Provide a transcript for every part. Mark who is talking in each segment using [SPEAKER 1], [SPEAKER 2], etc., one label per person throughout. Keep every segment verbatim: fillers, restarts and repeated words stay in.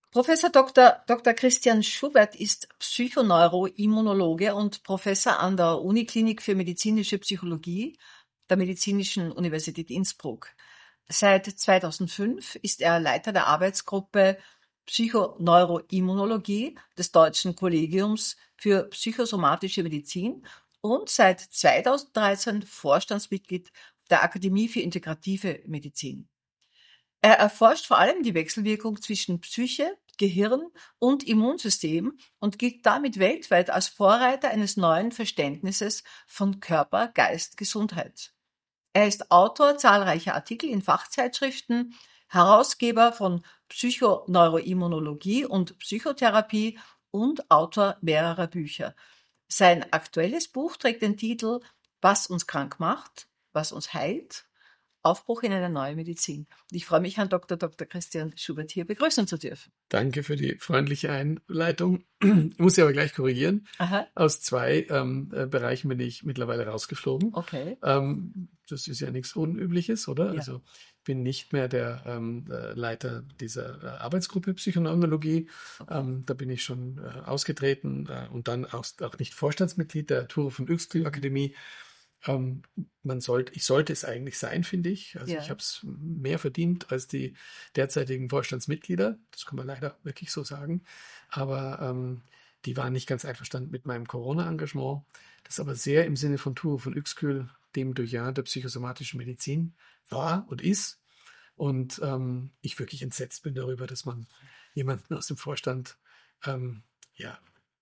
[SPEAKER 1] Professor Doktor Doktor Christian Schubert ist Psychoneuroimmunologe und Professor an der Uniklinik für medizinische Psychologie der Medizinischen Universität Innsbruck. Seit zweitausendfünf ist er Leiter der Arbeitsgruppe Psychoneuroimmunologie des Deutschen Kollegiums für psychosomatische Medizin und seit zweitausenddreizehn Vorstandsmitglied der Akademie für integrative Medizin. Er erforscht vor allem die Wechselwirkung zwischen Psyche, Gehirn und Immunsystem und gilt damit weltweit als Vorreiter eines neuen Verständnisses von Körper, Geist, Gesundheit. Er ist Autor zahlreicher Artikel in Fachzeitschriften, Herausgeber von Psychoneuroimmunologie und Psychotherapie und Autor mehrerer Bücher. Sein aktuelles Buch trägt den Titel Was uns krank macht, was uns heilt. Aufbruch in eine neue Medizin. Und ich freue mich, Herrn Doktor Doktor Christian Schubert hier begrüßen zu dürfen.
[SPEAKER 2] Danke für die freundliche Einleitung. Ich muss Sie aber gleich korrigieren.
[SPEAKER 1] Aha.
[SPEAKER 2] Aus zwei ähm, äh, Bereichen bin ich mittlerweile rausgeflogen.
[SPEAKER 1] Okay.
[SPEAKER 2] Ähm, das ist ja nichts Unübliches, oder?
[SPEAKER 1] Ja.
[SPEAKER 2] Also ich bin nicht mehr der ähm, äh, Leiter dieser äh, Arbeitsgruppe Psychoneurologie.
[SPEAKER 1] Okay.
[SPEAKER 2] Ähm, da bin ich schon äh, ausgetreten äh, und dann auch, auch nicht Vorstandsmitglied der Thure von Uexküll Akademie. Ähm, man sollte, ich sollte es eigentlich sein, finde ich. Also
[SPEAKER 1] Ja.
[SPEAKER 2] ich habe es mehr verdient als die derzeitigen Vorstandsmitglieder. Das kann man leider wirklich so sagen. Aber ähm, die waren nicht ganz einverstanden mit meinem Corona-Engagement, das aber sehr im Sinne von Thure von Uexküll, dem Doyen der psychosomatischen Medizin, war und ist. Und ähm, ich wirklich entsetzt bin darüber, dass man jemanden aus dem Vorstand ähm, ja,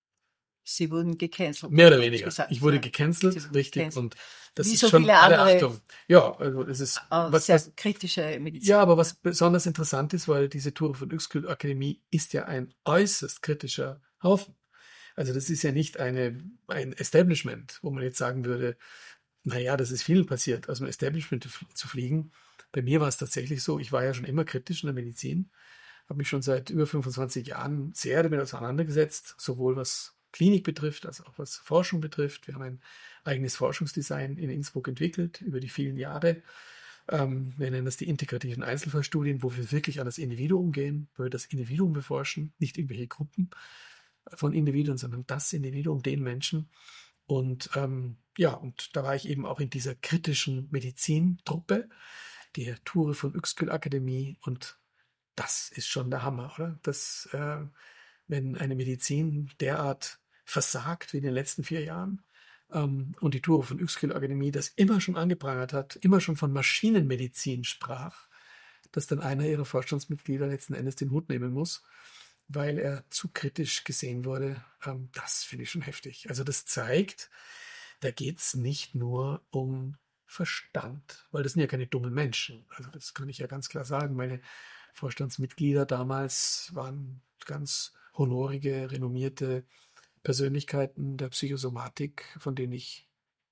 [SPEAKER 1] Sie wurden gecancelt.
[SPEAKER 2] mehr oder weniger.
[SPEAKER 1] Gesagt,
[SPEAKER 2] Ich wurde
[SPEAKER 1] ja.
[SPEAKER 2] gecancelt,
[SPEAKER 1] Sie wurden
[SPEAKER 2] richtig.
[SPEAKER 1] gecancelt.
[SPEAKER 2] Und das
[SPEAKER 1] Wie
[SPEAKER 2] ist
[SPEAKER 1] so
[SPEAKER 2] schon
[SPEAKER 1] viele
[SPEAKER 2] alle
[SPEAKER 1] andere,
[SPEAKER 2] Achtung. Ja, also es ist
[SPEAKER 1] äh,
[SPEAKER 2] was,
[SPEAKER 1] sehr
[SPEAKER 2] was,
[SPEAKER 1] kritische Medizin.
[SPEAKER 2] ja, aber was besonders interessant ist, weil diese Thure von Uexküll Akademie ist ja ein äußerst kritischer Haufen. Also das ist ja nicht eine, ein Establishment, wo man jetzt sagen würde, naja, das ist vielen passiert, aus dem Establishment zu fliegen. Bei mir war es tatsächlich so, ich war ja schon immer kritisch in der Medizin, habe mich schon seit über fünfundzwanzig Jahren sehr damit auseinandergesetzt, sowohl was Klinik betrifft, als auch was Forschung betrifft. Wir haben ein eigenes Forschungsdesign in Innsbruck entwickelt über die vielen Jahre. Ähm, wir nennen das die integrativen Einzelfallstudien, wo wir wirklich an das Individuum gehen, wo wir das Individuum beforschen, nicht irgendwelche Gruppen von Individuen, sondern das Individuum, den Menschen. Und ähm, ja, und da war ich eben auch in dieser kritischen Medizintruppe, der Thure von Uexküll Akademie, und das ist schon der Hammer, oder? Das, äh, wenn eine Medizin derart versagt wie in den letzten vier Jahren ähm, und die Thure von Uexküll Akademie das immer schon angeprangert hat, immer schon von Maschinenmedizin sprach, dass dann einer ihrer Vorstandsmitglieder letzten Endes den Hut nehmen muss, weil er zu kritisch gesehen wurde. Ähm, das finde ich schon heftig. Also das zeigt, da geht es nicht nur um Verstand, weil das sind ja keine dummen Menschen. Also das kann ich ja ganz klar sagen. Meine Vorstandsmitglieder damals waren ganz honorige, renommierte Persönlichkeiten der Psychosomatik, von denen ich,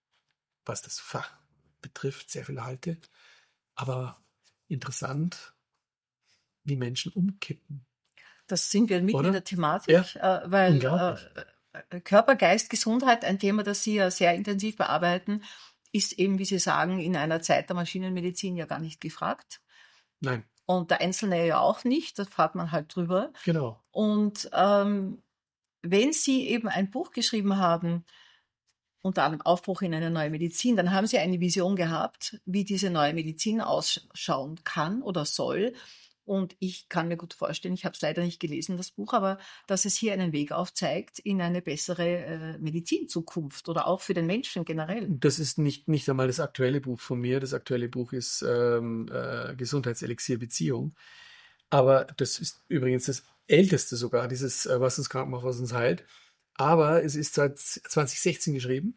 [SPEAKER 2] was das Fach betrifft, sehr viel halte. Aber interessant, wie Menschen umkippen.
[SPEAKER 1] Das sind wir mitten
[SPEAKER 2] Oder?
[SPEAKER 1] in der Thematik,
[SPEAKER 2] Ja,
[SPEAKER 1] äh, weil
[SPEAKER 2] unglaublich.
[SPEAKER 1] äh, Körper, Geist, Gesundheit, ein Thema, das Sie ja sehr intensiv bearbeiten, ist eben, wie Sie sagen, in einer Zeit der Maschinenmedizin ja gar nicht gefragt.
[SPEAKER 2] Nein,
[SPEAKER 1] Und der Einzelne ja auch nicht, da fragt man halt drüber.
[SPEAKER 2] genau.
[SPEAKER 1] Und ähm, wenn Sie eben ein Buch geschrieben haben, unter anderem Aufbruch in eine neue Medizin, dann haben Sie eine Vision gehabt, wie diese neue Medizin ausschauen kann oder soll. Und ich kann mir gut vorstellen, ich habe es leider nicht gelesen, das Buch, aber dass es hier einen Weg aufzeigt in eine bessere äh, Medizinzukunft oder auch für den Menschen generell.
[SPEAKER 2] Das ist nicht, nicht einmal das aktuelle Buch von mir. Das aktuelle Buch ist ähm, äh, Gesundheitselixier Beziehung. Aber das ist übrigens das älteste sogar, dieses äh, Was uns krank macht, was uns heilt. Aber es ist seit zwanzig sechzehn geschrieben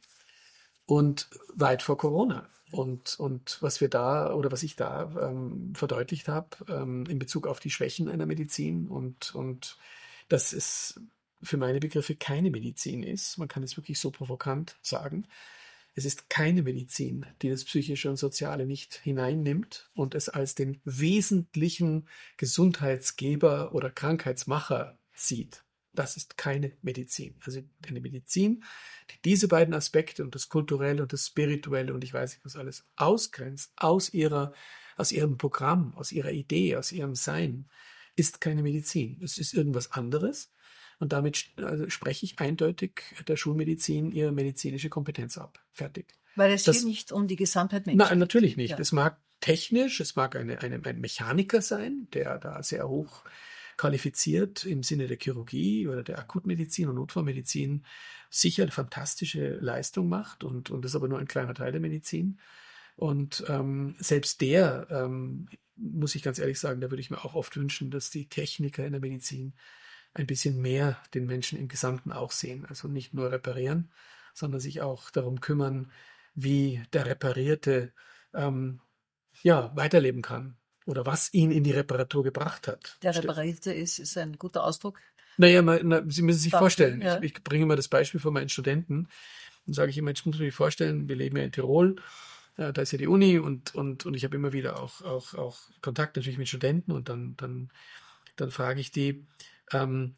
[SPEAKER 2] und weit vor Corona. Und, und was wir da oder was ich da ähm, verdeutlicht habe ähm, in Bezug auf die Schwächen einer Medizin und, und dass es für meine Begriffe keine Medizin ist, man kann es wirklich so provokant sagen, es ist keine Medizin, die das Psychische und Soziale nicht hineinnimmt und es als den wesentlichen Gesundheitsgeber oder Krankheitsmacher sieht. Das ist keine Medizin. Also eine Medizin, die diese beiden Aspekte und das Kulturelle und das Spirituelle und ich weiß nicht was alles ausgrenzt, aus ihrer, aus ihrem Programm, aus ihrer Idee, aus ihrem Sein, ist keine Medizin. Es ist irgendwas anderes. Und damit also spreche ich eindeutig der Schulmedizin ihre medizinische Kompetenz ab. Fertig.
[SPEAKER 1] Weil es
[SPEAKER 2] Das,
[SPEAKER 1] hier nicht um die Gesamtheit Mensch
[SPEAKER 2] nein,
[SPEAKER 1] geht.
[SPEAKER 2] natürlich nicht.
[SPEAKER 1] Ja.
[SPEAKER 2] Es mag technisch, es mag eine, eine, ein Mechaniker sein, der da sehr hoch qualifiziert im Sinne der Chirurgie oder der Akutmedizin und Notfallmedizin sicher eine fantastische Leistung macht und, und das ist aber nur ein kleiner Teil der Medizin. Und ähm, selbst der, ähm, muss ich ganz ehrlich sagen, da würde ich mir auch oft wünschen, dass die Techniker in der Medizin ein bisschen mehr den Menschen im Gesamten auch sehen. Also nicht nur reparieren, sondern sich auch darum kümmern, wie der Reparierte ähm, ja, weiterleben kann oder was ihn in die Reparatur gebracht hat.
[SPEAKER 1] Der Reparierte ist, ist ein guter Ausdruck.
[SPEAKER 2] Naja, mal, na, Sie müssen sich
[SPEAKER 1] Dafür,
[SPEAKER 2] vorstellen,
[SPEAKER 1] ja.
[SPEAKER 2] ich, ich bringe immer das Beispiel von meinen Studenten und sage ich immer, jetzt muss man sich vorstellen, wir leben ja in Tirol, äh, da ist ja die Uni und, und, und ich habe immer wieder auch, auch, auch Kontakt natürlich mit Studenten und dann, dann, dann frage ich die, ähm,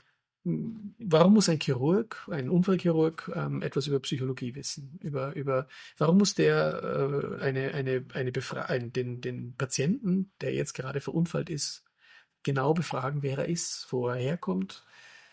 [SPEAKER 2] warum muss ein Chirurg, ein Unfallchirurg, ähm, etwas über Psychologie wissen? Über, über, warum muss der äh, eine, eine, eine Befra ein, den, den Patienten, der jetzt gerade verunfallt ist, genau befragen, wer er ist, wo er herkommt,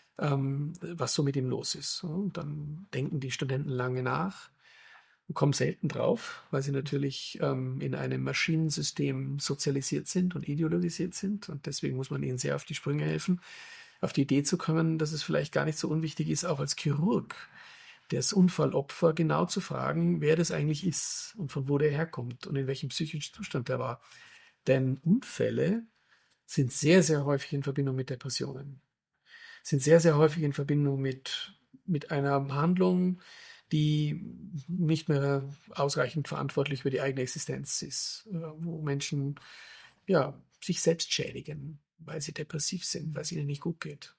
[SPEAKER 2] ähm, was so mit ihm los ist. Und dann denken die Studenten lange nach und kommen selten drauf, weil sie natürlich ähm, in einem Maschinensystem sozialisiert sind und ideologisiert sind. Und deswegen muss man ihnen sehr auf die Sprünge helfen, auf die Idee zu kommen, dass es vielleicht gar nicht so unwichtig ist, auch als Chirurg das Unfallopfer genau zu fragen, wer das eigentlich ist und von wo der herkommt und in welchem psychischen Zustand der war. Denn Unfälle sind sehr, sehr häufig in Verbindung mit Depressionen, sind sehr, sehr häufig in Verbindung mit, mit einer Handlung, die nicht mehr ausreichend verantwortlich für die eigene Existenz ist, wo Menschen ja, sich selbst schädigen, weil sie depressiv sind, weil es ihnen nicht gut geht.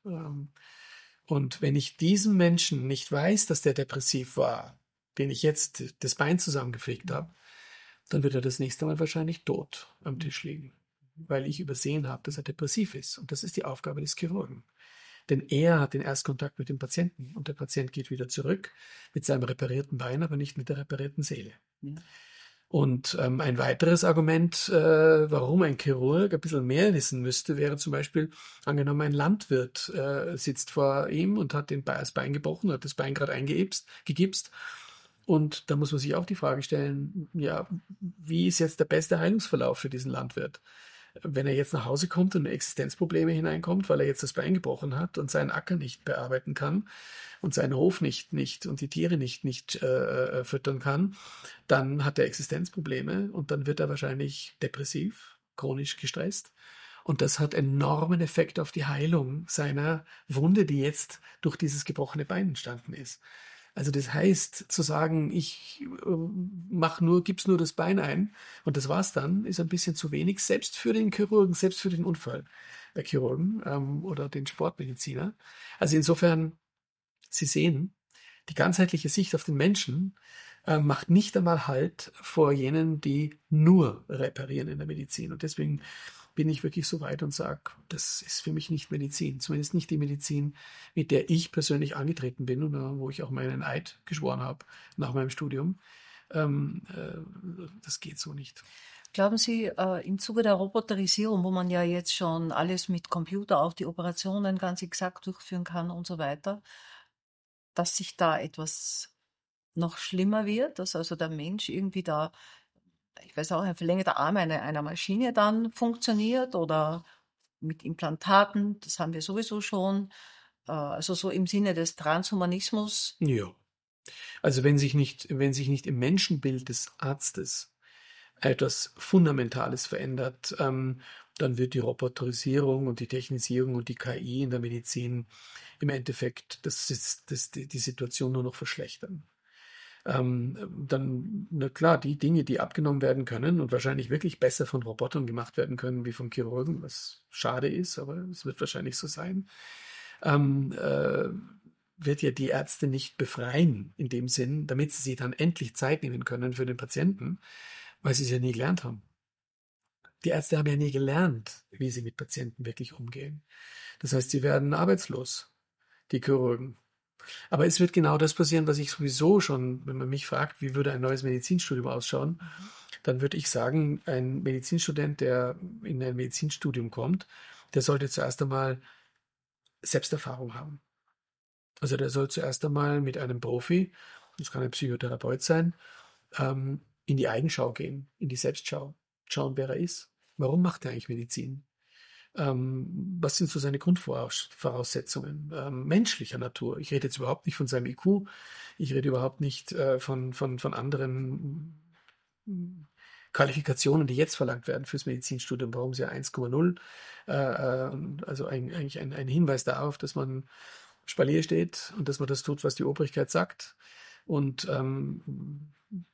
[SPEAKER 2] Und wenn ich diesem Menschen nicht weiß, dass der depressiv war, den ich jetzt das Bein zusammengeflickt habe, dann wird er das nächste Mal wahrscheinlich tot am Tisch liegen, weil ich übersehen habe, dass er depressiv ist. Und das ist die Aufgabe des Chirurgen. Denn er hat den Erstkontakt mit dem Patienten und der Patient geht wieder zurück mit seinem reparierten Bein, aber nicht mit der reparierten Seele. Ja. Und ähm, ein weiteres Argument, äh, warum ein Chirurg ein bisschen mehr wissen müsste, wäre zum Beispiel, angenommen, ein Landwirt äh, sitzt vor ihm und hat den Be- das Bein gebrochen, hat das Bein gerade eingegipst, gegipst. Und da muss man sich auch die Frage stellen, ja, wie ist jetzt der beste Heilungsverlauf für diesen Landwirt? Wenn er jetzt nach Hause kommt und in Existenzprobleme hineinkommt, weil er jetzt das Bein gebrochen hat und seinen Acker nicht bearbeiten kann und seinen Hof nicht, nicht und die Tiere nicht, nicht äh, füttern kann, dann hat er Existenzprobleme und dann wird er wahrscheinlich depressiv, chronisch gestresst. Und das hat enormen Effekt auf die Heilung seiner Wunde, die jetzt durch dieses gebrochene Bein entstanden ist. Also das heißt, zu sagen, ich äh, mach nur, gib's nur das Bein ein und das war's dann, ist ein bisschen zu wenig, selbst für den Chirurgen, selbst für den Unfallchirurgen ähm, oder den Sportmediziner. Also insofern, Sie sehen, die ganzheitliche Sicht auf den Menschen äh, macht nicht einmal Halt vor jenen, die nur reparieren in der Medizin. Und deswegen bin ich wirklich so weit und sage, das ist für mich nicht Medizin. Zumindest nicht die Medizin, mit der ich persönlich angetreten bin und uh, wo ich auch meinen Eid geschworen habe nach meinem Studium. Ähm, äh, das geht so nicht.
[SPEAKER 1] Glauben Sie, äh, im Zuge der Roboterisierung, wo man ja jetzt schon alles mit Computer, auch die Operationen ganz exakt durchführen kann und so weiter, dass sich da etwas noch schlimmer wird, dass also der Mensch irgendwie da, ich weiß auch, ein verlängerter Arm einer, einer Maschine dann funktioniert oder mit Implantaten, das haben wir sowieso schon, äh, also so im Sinne des Transhumanismus.
[SPEAKER 2] Ja, also wenn sich nicht, wenn sich nicht im Menschenbild des Arztes etwas Fundamentales verändert, ähm, dann wird die Roboterisierung und die Technisierung und die K I in der Medizin im Endeffekt das ist, das, die, die Situation nur noch verschlechtern. Ähm, dann, na klar, die Dinge, die abgenommen werden können und wahrscheinlich wirklich besser von Robotern gemacht werden können wie von Chirurgen, was schade ist, aber es wird wahrscheinlich so sein, ähm, äh, wird ja die Ärzte nicht befreien in dem Sinn, damit sie sich dann endlich Zeit nehmen können für den Patienten, weil sie es ja nie gelernt haben. Die Ärzte haben ja nie gelernt, wie sie mit Patienten wirklich umgehen. Das heißt, sie werden arbeitslos, die Chirurgen. Aber es wird genau das passieren, was ich sowieso schon, wenn man mich fragt, wie würde ein neues Medizinstudium ausschauen, mhm. dann würde ich sagen, ein Medizinstudent, der in ein Medizinstudium kommt, der sollte zuerst einmal Selbsterfahrung haben. Also der soll zuerst einmal mit einem Profi, das kann ein Psychotherapeut sein, ähm, in die Eigenschau gehen, in die Selbstschau, schauen, wer er ist. Warum macht er eigentlich Medizin? Ähm, was sind so seine Grundvoraussetzungen ähm, menschlicher Natur? Ich rede jetzt überhaupt nicht von seinem I Q, ich rede überhaupt nicht äh, von, von, von anderen Qualifikationen, die jetzt verlangt werden fürs Medizinstudium, warum sie eins Komma null, äh, also ein, eigentlich ein, ein Hinweis darauf, dass man Spalier steht und dass man das tut, was die Obrigkeit sagt. Und ähm,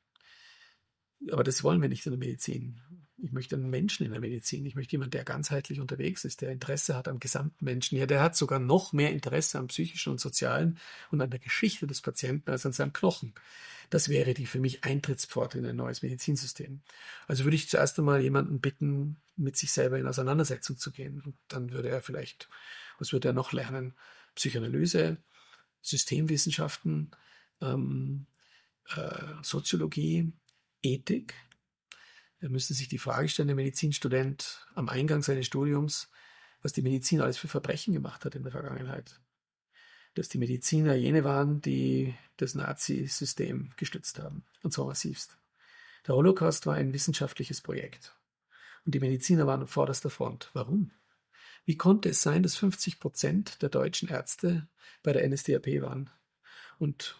[SPEAKER 2] aber das wollen wir nicht in der Medizin. Ich möchte einen Menschen in der Medizin. Ich möchte jemanden, der ganzheitlich unterwegs ist, der Interesse hat am gesamten Menschen. Ja, der hat sogar noch mehr Interesse am psychischen und sozialen und an der Geschichte des Patienten als an seinem Knochen. Das wäre die für mich Eintrittspforte in ein neues Medizinsystem. Also würde ich zuerst einmal jemanden bitten, mit sich selber in Auseinandersetzung zu gehen. Und dann würde er vielleicht, was würde er noch lernen? Psychoanalyse, Systemwissenschaften, ähm, äh, Soziologie, Ethik. Er müsste sich die Frage stellen, der Medizinstudent am Eingang seines Studiums, was die Medizin alles für Verbrechen gemacht hat in der Vergangenheit. Dass die Mediziner jene waren, die das Nazi-System gestützt haben, und zwar massivst. Der Holocaust war ein wissenschaftliches Projekt und die Mediziner waren an vorderster Front. Warum? Wie konnte es sein, dass fünfzig Prozent der deutschen Ärzte bei der N S D A P waren und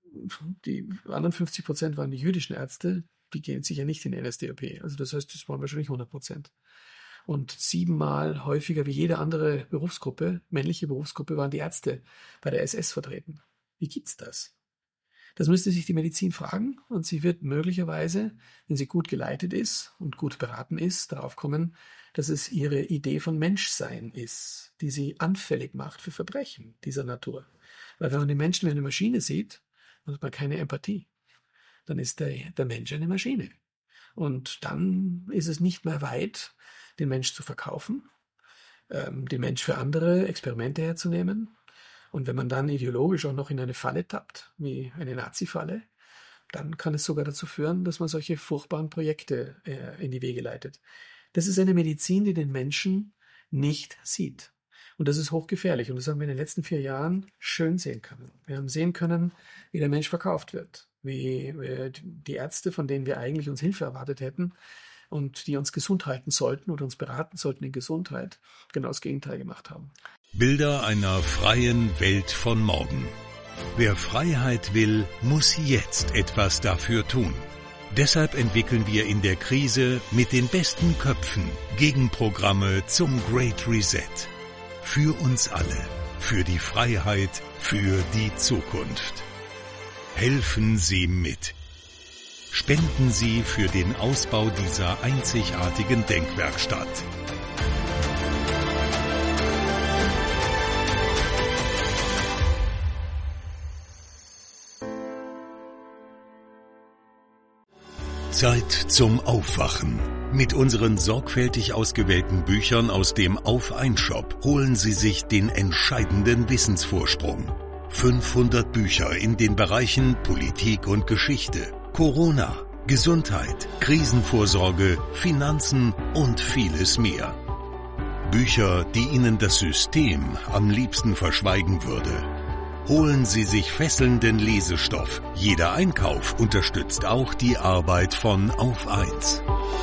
[SPEAKER 2] die anderen fünfzig Prozent waren die jüdischen Ärzte, die gehen sicher nicht in die N S D A P. Also das heißt, das waren wahrscheinlich hundert Prozent. Und siebenmal häufiger wie jede andere Berufsgruppe, männliche Berufsgruppe, waren die Ärzte bei der S S vertreten. Wie gibt's das? Das müsste sich die Medizin fragen und sie wird möglicherweise, wenn sie gut geleitet ist und gut beraten ist, darauf kommen, dass es ihre Idee von Menschsein ist, die sie anfällig macht für Verbrechen dieser Natur. Weil wenn man den Menschen wie eine Maschine sieht, dann hat man keine Empathie. Dann ist der, der Mensch eine Maschine. Und dann ist es nicht mehr weit, den Mensch zu verkaufen, ähm, den Mensch für andere Experimente herzunehmen. Und wenn man dann ideologisch auch noch in eine Falle tappt, wie eine Nazi-Falle, dann kann es sogar dazu führen, dass man solche furchtbaren Projekte äh, in die Wege leitet. Das ist eine Medizin, die den Menschen nicht sieht. Und das ist hochgefährlich. Und das haben wir in den letzten vier Jahren schön sehen können. Wir haben sehen können, wie der Mensch verkauft wird, wie äh, die Ärzte, von denen wir eigentlich uns Hilfe erwartet hätten und die uns gesund halten sollten oder uns beraten sollten in Gesundheit, genau das Gegenteil gemacht haben.
[SPEAKER 3] Bilder einer freien Welt von morgen. Wer Freiheit will, muss jetzt etwas dafür tun. Deshalb entwickeln wir in der Krise mit den besten Köpfen Gegenprogramme zum Great Reset. Für uns alle, für die Freiheit, für die Zukunft. Helfen Sie mit. Spenden Sie für den Ausbau dieser einzigartigen Denkwerkstatt. Zeit zum Aufwachen. Mit unseren sorgfältig ausgewählten Büchern aus dem Auf-ein-Shop holen Sie sich den entscheidenden Wissensvorsprung. fünfhundert Bücher in den Bereichen Politik und Geschichte, Corona, Gesundheit, Krisenvorsorge, Finanzen und vieles mehr. Bücher, die Ihnen das System am liebsten verschweigen würde. Holen Sie sich fesselnden Lesestoff. Jeder Einkauf unterstützt auch die Arbeit von Auf eins.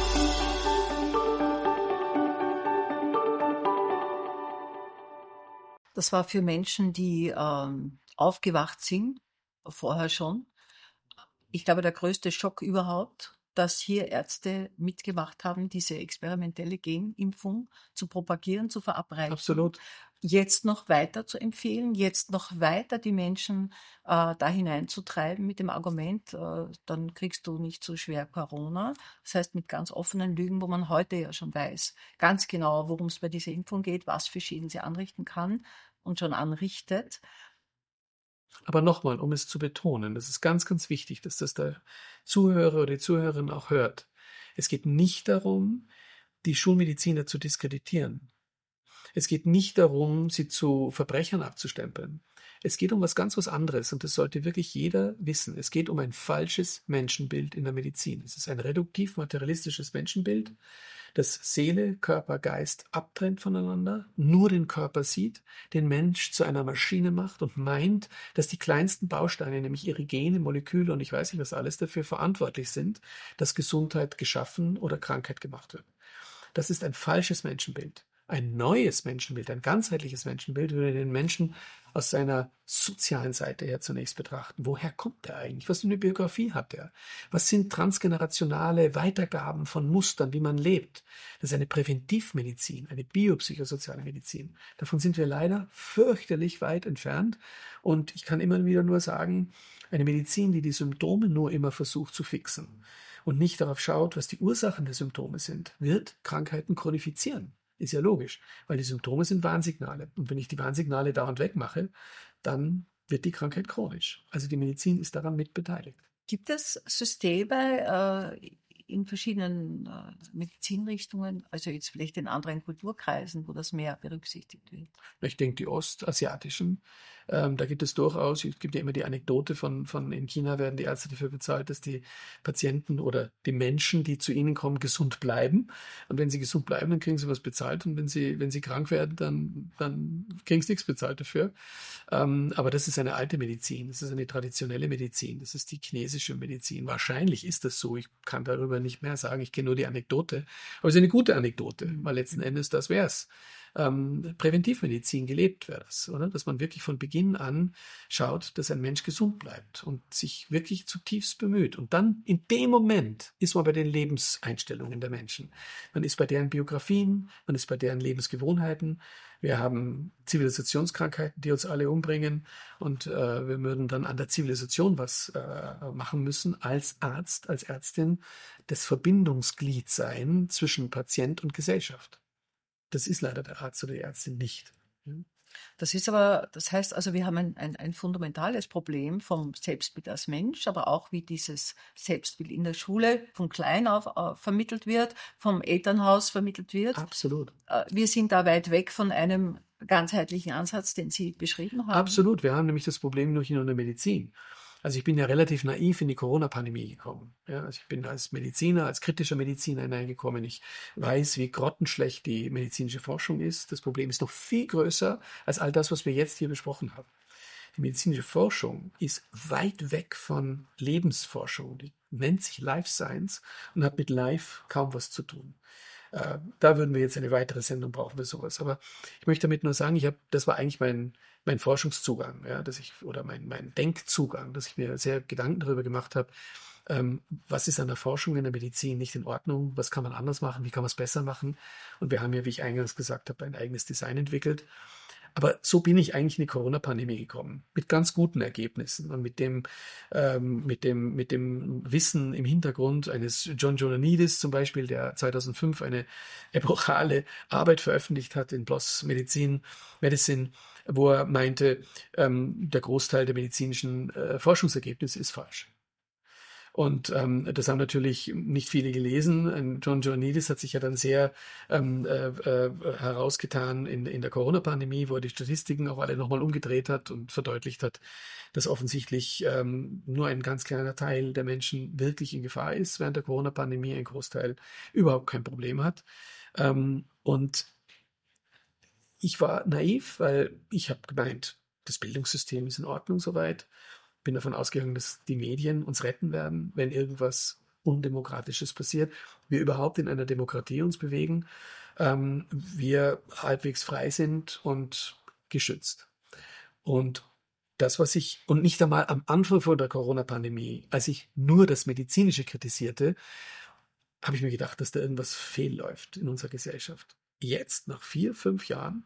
[SPEAKER 1] Das war für Menschen, die ähm, aufgewacht sind, vorher schon. Ich glaube, der größte Schock überhaupt, dass hier Ärzte mitgemacht haben, diese experimentelle Genimpfung zu propagieren, zu verabreichen.
[SPEAKER 2] Absolut.
[SPEAKER 1] Jetzt noch weiter zu empfehlen, jetzt noch weiter die Menschen äh, da hineinzutreiben mit dem Argument, äh, dann kriegst du nicht so schwer Corona. Das heißt mit ganz offenen Lügen, wo man heute ja schon weiß, ganz genau, worum es bei dieser Impfung geht, was für Schäden sie anrichten kann und schon anrichtet.
[SPEAKER 2] Aber nochmal, um es zu betonen, das ist ganz, ganz wichtig, dass das der Zuhörer oder die Zuhörerin auch hört. Es geht nicht darum, die Schulmediziner zu diskreditieren. Es geht nicht darum, sie zu Verbrechern abzustempeln. Es geht um was ganz was anderes und das sollte wirklich jeder wissen. Es geht um ein falsches Menschenbild in der Medizin. Es ist ein reduktiv-materialistisches Menschenbild, das Seele, Körper, Geist abtrennt voneinander, nur den Körper sieht, den Mensch zu einer Maschine macht und meint, dass die kleinsten Bausteine, nämlich ihre Gene, Moleküle und ich weiß nicht was alles, dafür verantwortlich sind, dass Gesundheit geschaffen oder Krankheit gemacht wird. Das ist ein falsches Menschenbild. Ein neues Menschenbild, ein ganzheitliches Menschenbild würde den Menschen aus seiner sozialen Seite her zunächst betrachten. Woher kommt er eigentlich? Was für eine Biografie hat er? Was sind transgenerationale Weitergaben von Mustern, wie man lebt? Das ist eine Präventivmedizin, eine biopsychosoziale Medizin. Davon sind wir leider fürchterlich weit entfernt. Und ich kann immer wieder nur sagen, eine Medizin, die die Symptome nur immer versucht zu fixen und nicht darauf schaut, was die Ursachen der Symptome sind, wird Krankheiten chronifizieren. Ist ja logisch, weil die Symptome sind Warnsignale. Und wenn ich die Warnsignale dauernd wegmache, dann wird die Krankheit chronisch. Also die Medizin ist daran mit beteiligt.
[SPEAKER 1] Gibt es Systeme äh, in verschiedenen äh, Medizinrichtungen, also jetzt vielleicht in anderen Kulturkreisen, wo das mehr berücksichtigt wird?
[SPEAKER 2] Ich denke, die ostasiatischen, ähm, da gibt es durchaus, es gibt ja immer die Anekdote von, von in China werden die Ärzte dafür bezahlt, dass die Patienten oder die Menschen, die zu ihnen kommen, gesund bleiben. Und wenn sie gesund bleiben, dann kriegen sie was bezahlt. Und wenn sie, wenn sie krank werden, dann, dann kriegen sie nichts bezahlt dafür. Ähm, aber das ist eine alte Medizin, das ist eine traditionelle Medizin, das ist die chinesische Medizin. Wahrscheinlich ist das so, ich kann darüber nicht mehr sagen, ich kenne nur die Anekdote. Aber es ist eine gute Anekdote, weil letzten Endes das wäre es. Ähm, Präventivmedizin gelebt wäre das, oder? Dass man wirklich von Beginn an schaut, dass ein Mensch gesund bleibt und sich wirklich zutiefst bemüht. Und dann in dem Moment ist man bei den Lebenseinstellungen der Menschen. Man ist bei deren Biografien, man ist bei deren Lebensgewohnheiten. Wir haben Zivilisationskrankheiten, die uns alle umbringen und äh, wir würden dann an der Zivilisation was äh, machen müssen als Arzt, als Ärztin, das Verbindungsglied sein zwischen Patient und Gesellschaft. Das ist leider der Arzt oder die Ärztin nicht.
[SPEAKER 1] Das ist aber, das heißt also, wir haben ein, ein, ein fundamentales Problem vom Selbstbild als Mensch, aber auch wie dieses Selbstbild in der Schule von klein auf äh, vermittelt wird, vom Elternhaus vermittelt wird.
[SPEAKER 2] Absolut.
[SPEAKER 1] Äh, wir sind da weit weg von einem ganzheitlichen Ansatz, den Sie beschrieben haben.
[SPEAKER 2] Absolut. Wir haben nämlich das Problem nur in der Medizin. Also ich bin ja relativ naiv in die Corona-Pandemie gekommen. Ja, also ich bin als Mediziner, als kritischer Mediziner hineingekommen. Ich weiß, wie grottenschlecht die medizinische Forschung ist. Das Problem ist noch viel größer als all das, was wir jetzt hier besprochen haben. Die medizinische Forschung ist weit weg von Lebensforschung. Die nennt sich Life Science und hat mit Life kaum was zu tun. Äh, da würden wir jetzt eine weitere Sendung brauchen für sowas. Aber ich möchte damit nur sagen, ich habe, das war eigentlich mein mein Forschungszugang, ja, dass ich oder mein mein Denkzugang, dass ich mir sehr Gedanken darüber gemacht habe, ähm, was ist an der Forschung in der Medizin nicht in Ordnung, was kann man anders machen, wie kann man es besser machen. Und wir haben ja, wie ich eingangs gesagt habe, ein eigenes Design entwickelt. Aber so bin ich eigentlich in die Corona-Pandemie gekommen, mit ganz guten Ergebnissen und mit dem, ähm, mit dem, mit dem Wissen im Hintergrund eines John Ioannidis zum Beispiel, der zweitausendfünf eine epochale Arbeit veröffentlicht hat in P L O S Medizin, Medicine, wo er meinte, ähm, der Großteil der medizinischen äh, Forschungsergebnisse ist falsch. Und ähm, das haben natürlich nicht viele gelesen. John Ioannidis hat sich ja dann sehr ähm, äh, äh, herausgetan in, in der Corona-Pandemie, wo er die Statistiken auch alle nochmal umgedreht hat und verdeutlicht hat, dass offensichtlich ähm, nur ein ganz kleiner Teil der Menschen wirklich in Gefahr ist, während der Corona-Pandemie ein Großteil überhaupt kein Problem hat. Ähm, und ich war naiv, weil ich habe gemeint, das Bildungssystem ist in Ordnung soweit. Bin davon ausgegangen, dass die Medien uns retten werden, wenn irgendwas Undemokratisches passiert. Wir überhaupt in einer Demokratie uns bewegen. Ähm, wir halbwegs frei sind und geschützt. Und das, was ich, und nicht einmal am Anfang vor der Corona-Pandemie, als ich nur das Medizinische kritisierte, habe ich mir gedacht, dass da irgendwas fehlläuft in unserer Gesellschaft. Jetzt, nach vier, fünf Jahren,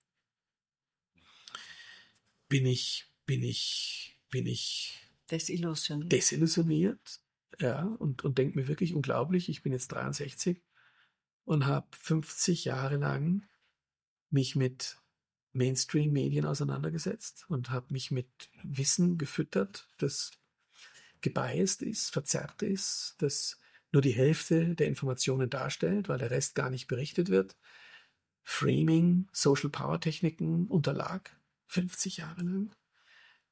[SPEAKER 2] bin ich, bin ich, bin ich
[SPEAKER 1] desillusioniert,
[SPEAKER 2] desillusioniert ja, und, und denke mir wirklich unglaublich, ich bin jetzt dreiundsechzig und habe fünfzig Jahre lang mich mit Mainstream-Medien auseinandergesetzt und habe mich mit Wissen gefüttert, das gebiased ist, verzerrt ist, das nur die Hälfte der Informationen darstellt, weil der Rest gar nicht berichtet wird. Framing, Social Power Techniken unterlag, fünfzig Jahre lang.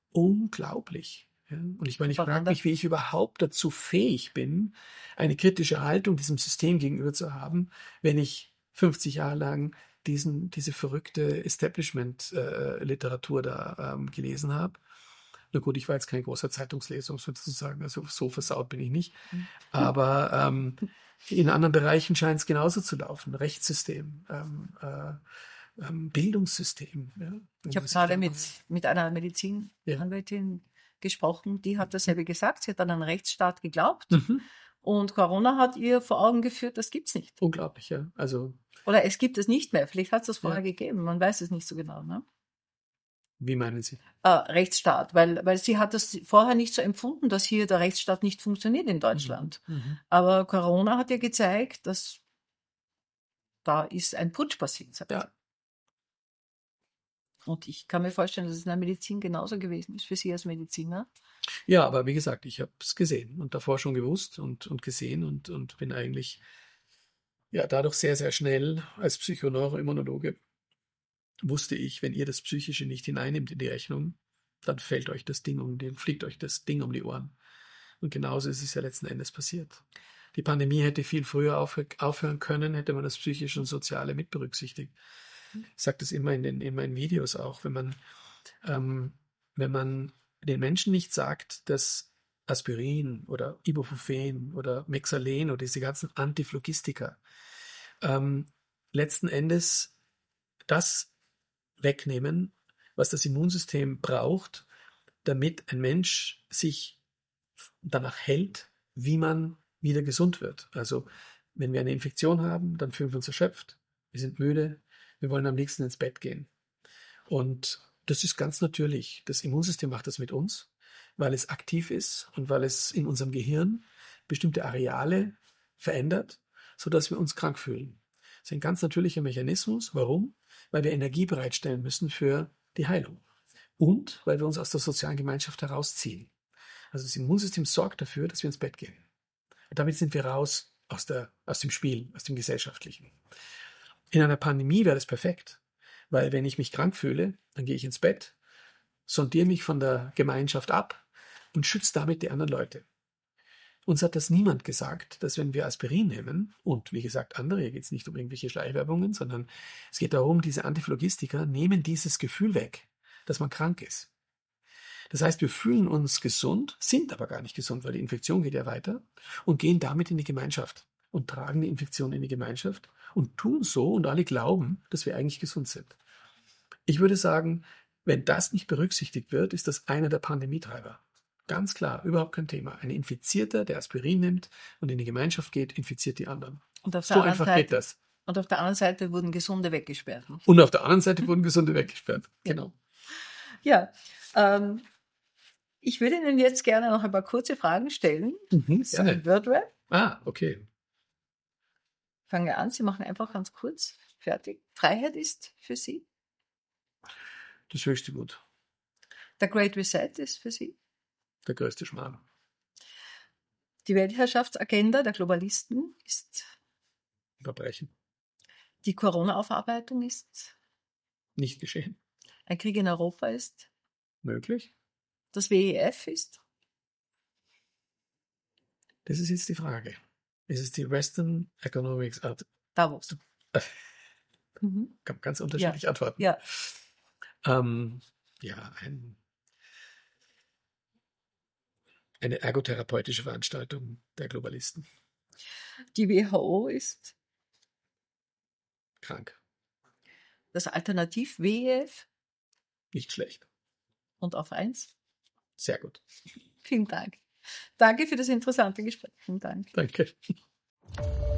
[SPEAKER 2] unglaublich. Ja? Und ich meine, ich
[SPEAKER 1] Warum
[SPEAKER 2] frage
[SPEAKER 1] das?
[SPEAKER 2] mich, wie ich überhaupt dazu fähig bin, eine kritische Haltung diesem System gegenüber zu haben, wenn ich fünfzig Jahre lang diesen, diese verrückte Establishment-Literatur da ähm, gelesen habe. Na gut, ich war jetzt kein großer Zeitungsleser, um es sozusagen, also so versaut bin ich nicht. Aber ähm, in anderen Bereichen scheint es genauso zu laufen. Rechtssystem, ähm, äh, ähm, Bildungssystem. Ja,
[SPEAKER 1] Ich habe gerade mit, mit einer Medizinanwältin
[SPEAKER 2] ja.
[SPEAKER 1] gesprochen, die hat dasselbe gesagt. Sie hat an einen Rechtsstaat geglaubt.
[SPEAKER 2] Mhm.
[SPEAKER 1] Und Corona hat ihr vor Augen geführt, das gibt's nicht.
[SPEAKER 2] Unglaublich, ja. Also,
[SPEAKER 1] Oder es gibt es nicht mehr. Vielleicht hat es das vorher
[SPEAKER 2] ja.
[SPEAKER 1] gegeben. Man weiß es nicht so genau. Ne?
[SPEAKER 2] Wie meinen Sie?
[SPEAKER 1] Äh, Rechtsstaat, weil, weil sie hat das vorher nicht so empfunden, dass hier der Rechtsstaat nicht funktioniert in Deutschland.
[SPEAKER 2] Mhm.
[SPEAKER 1] Aber Corona hat ja gezeigt, dass da ist ein Putsch passiert. sagt
[SPEAKER 2] Ja.
[SPEAKER 1] sie. Und ich kann mir vorstellen, dass es in der Medizin genauso gewesen ist für Sie als Mediziner.
[SPEAKER 2] Ja, aber wie gesagt, ich habe es gesehen und davor schon gewusst und, und gesehen und, und bin eigentlich ja dadurch sehr, sehr schnell als Psychoneuroimmunologe wusste ich, wenn ihr das Psychische nicht hineinnimmt in die Rechnung, dann fällt euch das Ding um den, fliegt euch das Ding um die Ohren. Und genauso ist es ja letzten Endes passiert. Die Pandemie hätte viel früher aufhör, aufhören können, hätte man das Psychische und Soziale mit berücksichtigt. Ich sage das immer in, den, in meinen Videos auch, wenn man, ähm, wenn man den Menschen nicht sagt, dass Aspirin oder Ibuprofen oder Mexalen oder diese ganzen Antiphlogistika ähm, letzten Endes das wegnehmen, was das Immunsystem braucht, damit ein Mensch sich danach hält, wie man wieder gesund wird. Also wenn wir eine Infektion haben, dann fühlen wir uns erschöpft, wir sind müde, wir wollen am liebsten ins Bett gehen. Und das ist ganz natürlich. Das Immunsystem macht das mit uns, weil es aktiv ist und weil es in unserem Gehirn bestimmte Areale verändert, sodass wir uns krank fühlen. Das ist ein ganz natürlicher Mechanismus. Warum? Weil wir Energie bereitstellen müssen für die Heilung. Und weil wir uns aus der sozialen Gemeinschaft herausziehen. Also das Immunsystem sorgt dafür, dass wir ins Bett gehen. Und damit sind wir raus aus, der, aus dem Spiel, aus dem Gesellschaftlichen. In einer Pandemie wäre das perfekt, weil wenn ich mich krank fühle, dann gehe ich ins Bett, sondiere mich von der Gemeinschaft ab und schütze damit die anderen Leute. Uns hat das niemand gesagt, dass wenn wir Aspirin nehmen, und wie gesagt andere, hier geht es nicht um irgendwelche Schleichwerbungen, sondern es geht darum, diese Antiphlogistika nehmen dieses Gefühl weg, dass man krank ist. Das heißt, wir fühlen uns gesund, sind aber gar nicht gesund, weil die Infektion geht ja weiter und gehen damit in die Gemeinschaft und tragen die Infektion in die Gemeinschaft und tun so und alle glauben, dass wir eigentlich gesund sind. Ich würde sagen, wenn das nicht berücksichtigt wird, ist das einer der Pandemietreiber. Ganz klar, überhaupt kein Thema. Ein Infizierter, der Aspirin nimmt und in die Gemeinschaft geht, infiziert die anderen.
[SPEAKER 1] Und auf der
[SPEAKER 2] So
[SPEAKER 1] anderen
[SPEAKER 2] einfach
[SPEAKER 1] Seite,
[SPEAKER 2] geht das.
[SPEAKER 1] Und auf der anderen Seite wurden Gesunde weggesperrt. Nicht?
[SPEAKER 2] Und auf der anderen Seite wurden Gesunde weggesperrt. Genau.
[SPEAKER 1] Ja, ähm, ich würde Ihnen jetzt gerne noch ein paar kurze Fragen stellen.
[SPEAKER 2] Mhm,
[SPEAKER 1] so ein Wordrap.
[SPEAKER 2] Ah, okay.
[SPEAKER 1] Fangen wir an. Sie machen einfach ganz kurz. Fertig. Freiheit ist für Sie?
[SPEAKER 2] Das höchste Gut.
[SPEAKER 1] Der Great Reset ist für Sie?
[SPEAKER 2] Der größte Schmarrn.
[SPEAKER 1] Die Weltherrschaftsagenda der Globalisten ist?
[SPEAKER 2] Verbrechen.
[SPEAKER 1] Die Corona-Aufarbeitung ist?
[SPEAKER 2] Nicht geschehen.
[SPEAKER 1] Ein Krieg in Europa ist?
[SPEAKER 2] Möglich.
[SPEAKER 1] Das W E F ist?
[SPEAKER 2] Das ist jetzt die Frage. Ist es die Western Economics Art?
[SPEAKER 1] Davos. Mhm.
[SPEAKER 2] Kann man ganz unterschiedlich
[SPEAKER 1] Ja.
[SPEAKER 2] antworten.
[SPEAKER 1] Ja.
[SPEAKER 2] Ähm, ja, ein, eine ergotherapeutische Veranstaltung der Globalisten.
[SPEAKER 1] Die W H O ist?
[SPEAKER 2] Krank.
[SPEAKER 1] Das Alternativ-W E F?
[SPEAKER 2] Nicht schlecht.
[SPEAKER 1] Und auf eins?
[SPEAKER 2] Sehr gut.
[SPEAKER 1] Vielen Dank. Danke für das interessante Gespräch. Vielen Dank.
[SPEAKER 2] Danke.